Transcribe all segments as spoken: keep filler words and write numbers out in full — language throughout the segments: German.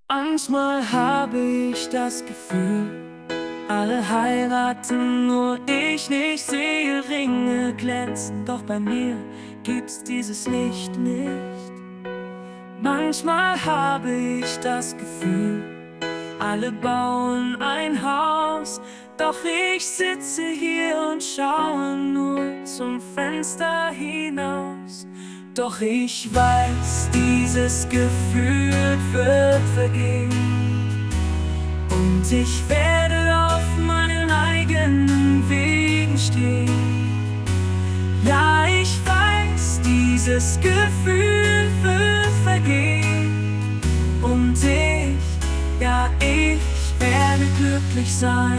Manchmal habe ich das Gefühl, alle heiraten, nur ich nicht. Sehe Ringe glänzen, doch bei mir gibt's dieses Licht nicht. Manchmal habe ich das Gefühl, alle bauen ein Haus, doch ich sitze hier und schaue nur zum Fenster hinaus. Doch ich weiß, dieses Gefühl wird vergehen und ich werde auf meinen eigenen Wegen stehen. Ja, ich weiß, dieses Gefühl wird vergehen und ich, ja, ich werde glücklich sein.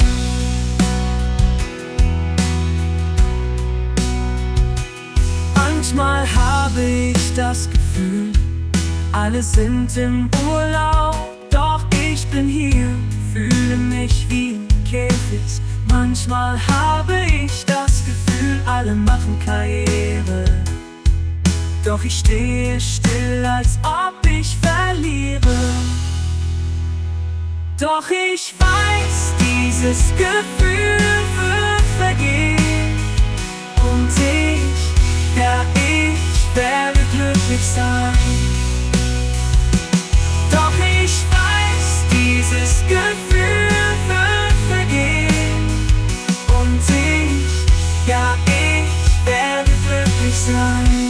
Manchmal habe ich das Gefühl, alle sind im Urlaub, doch ich bin hier, fühle mich wie ein Käfig. Manchmal habe ich das Gefühl, alle machen Karriere, doch ich stehe still, als ob ich verliere. Doch ich weiß, dieses Gefühl wird vergehen und ich, ja, ich werde glücklich sein. Doch ich weiß, dieses Gefühl wird vergehen und ich, ja, ich werde glücklich sein.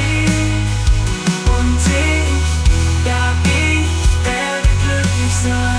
Sun.